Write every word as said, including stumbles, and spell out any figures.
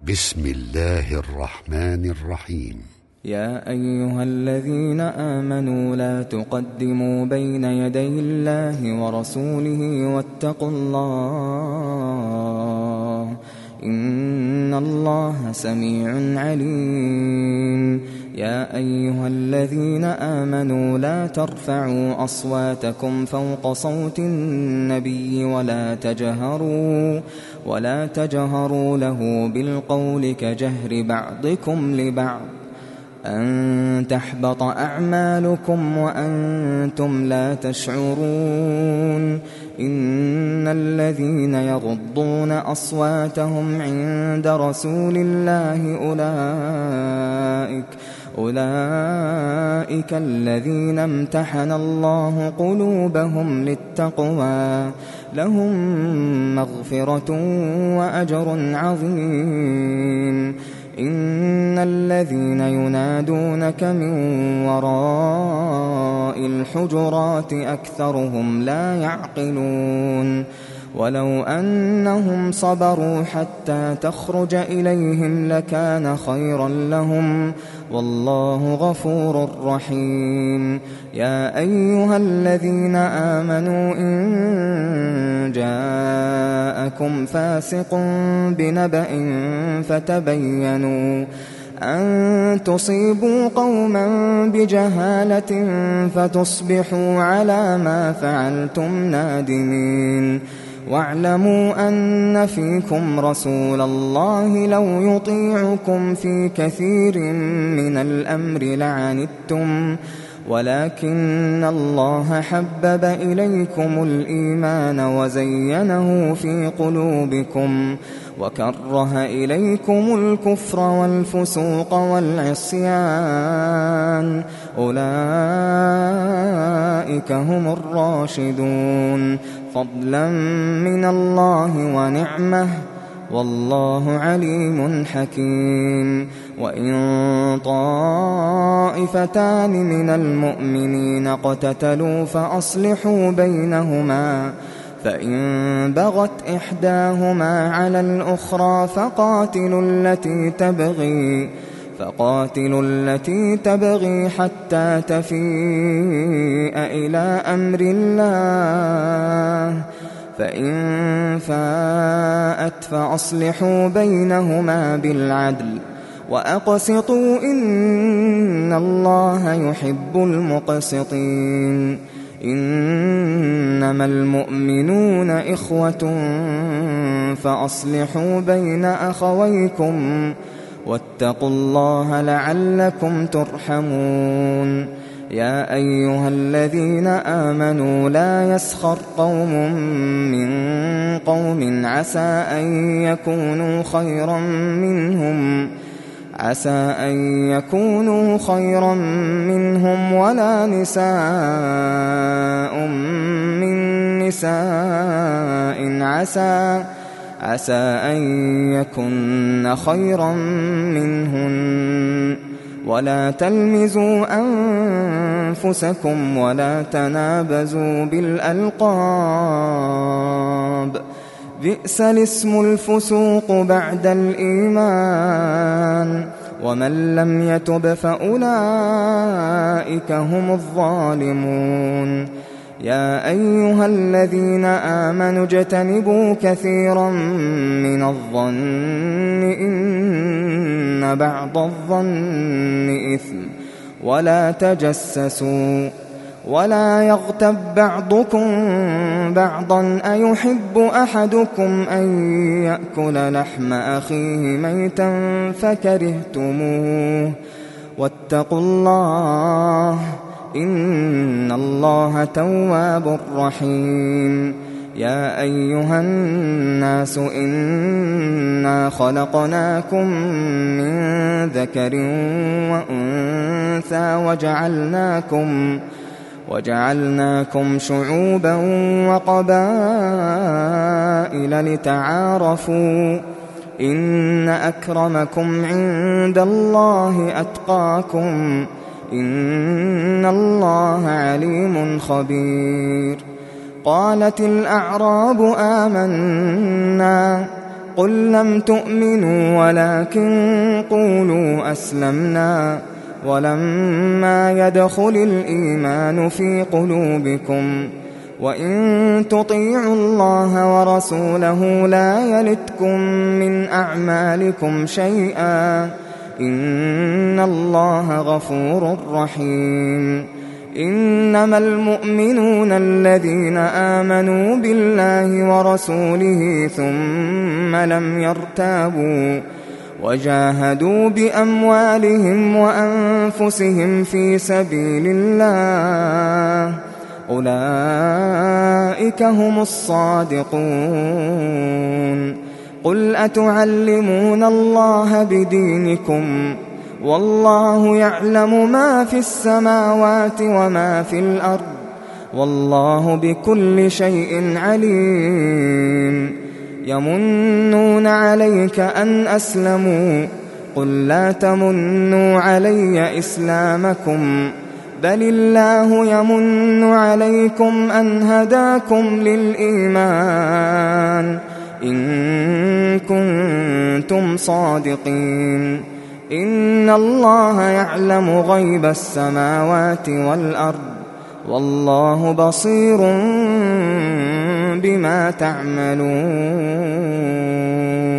بسم الله الرحمن الرحيم. يا أيها الذين آمنوا لا تقدموا بين يدي الله ورسوله واتقوا الله إن الله سميع عليم. يا أيها الذين آمنوا لا ترفعوا أصواتكم فوق صوت النبي ولا تجهروا ولا تجهروا له بالقول كجهر بعضكم لبعض أن تحبط أعمالكم وأنتم لا تشعرون. إن الذين يغضون أصواتهم عند رسول الله أولئك أولئك الذين امتحن الله قلوبهم للتقوى لهم مغفرة وأجر عظيم. إن الذين ينادونك من وراء الحجرات أكثرهم لا يعقلون. ولو أنهم صبروا حتى تخرج إليهم لكان خيرا لهم والله غفور رحيم. يا أيها الذين آمنوا إن جاءكم فاسق بنبأ فتبينوا أن تصيبوا قوما بجهالة فتصبحوا على ما فعلتم نادمين. واعلموا أن فيكم رسول الله لو يطيعكم في كثير من الأمر لعنتم ولكن الله حبب إليكم الإيمان وزينه في قلوبكم وكره إليكم الكفر والفسوق والعصيان أولئك هم الراشدون فضلا من الله ونعمه والله عليم حكيم. وإن طائفتان من المؤمنين اقتتلوا فأصلحوا بينهما فإن بغت إحداهما على الأخرى فقاتلوا التي تبغي فقاتلوا التي تبغي حتى تفيء إلى أمر الله فإن فاءت فأصلحوا بينهما بالعدل وأقسطوا إن الله يحب المقسطين. إنما المؤمنون إخوة فأصلحوا بين أخويكم واتقوا الله لعلكم ترحمون. يا أيها الذين آمنوا لا يسخر قوم من قوم عسى أن يكونوا خيرا منهم عسى أن يكونوا خيرا منهم ولا نساء من نساء عسى عسى أن يكن خيرا منهن ولا تلمزوا أنفسكم ولا تنابزوا بالألقاب بئس الاسم الفسوق بعد الإيمان ومن لم يتب فأولئك هم الظالمون. يا أيها الذين آمنوا اجتنبوا كثيرا من الظن إن بعض الظن إثم ولا تجسسوا ولا يغتب بعضكم بعضا أيحب أحدكم أن يأكل لحم أخيه ميتا فكرهتموه واتقوا الله إن الله تواب رحيم. يا أيها الناس إنا خلقناكم من ذكر وأنثى وجعلناكم وجعلناكم شعوبا وقبائل لتعارفوا إن أكرمكم عند الله أتقاكم إن الله عليم خبير. قالت الأعراب آمنا قل لم تؤمنوا ولكن قولوا أسلمنا ولما يدخل الإيمان في قلوبكم وإن تطيعوا الله ورسوله لا يلتكم من أعمالكم شيئا إن الله غفور رحيم. إنما المؤمنون الذين آمنوا بالله ورسوله ثم لم يرتابوا وجاهدوا بأموالهم وأنفسهم في سبيل الله أولئك هم الصادقون. قل أتعلمون الله بدينكم والله يعلم ما في السماوات وما في الأرض والله بكل شيء عليم. يمنون عليك أن أسلموا قل لا تمنوا علي إسلامكم بل الله يمن عليكم أن هداكم للإيمان إن كنتم صادقين. إن الله يعلم غيب السماوات والأرض والله بصير بما تعملون.